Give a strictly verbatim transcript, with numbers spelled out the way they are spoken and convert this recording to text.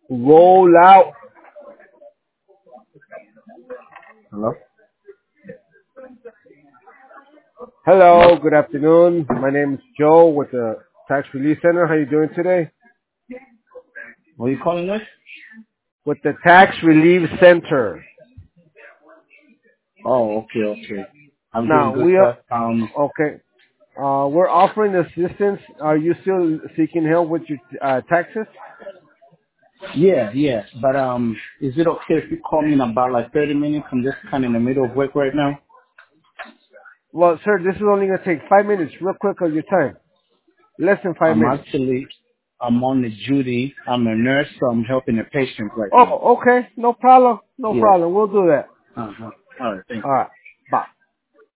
Roll out. Hello? Hello? Hello, good afternoon. My name is Joe with the Tax Relief Center. How you doing today? What are you calling us? With the Tax Relief Center. Oh, okay, okay. I'm doing Now good, we are sir. Um, okay. Uh, we're offering assistance. Are you still seeking help with your uh, taxes? yeah, yeah. But um, is it okay if you call me in about like thirty minutes? I'm just kind of in the middle of work right now. Well, sir, this is only going to take five minutes, real quick of your time. Less than five I'm minutes. actually, I'm on the duty. I'm a nurse, so I'm helping a patient right now. Oh, okay. No problem. No Yeah. problem. We'll do that. Uh-huh. All right, thank you. All right. Bye.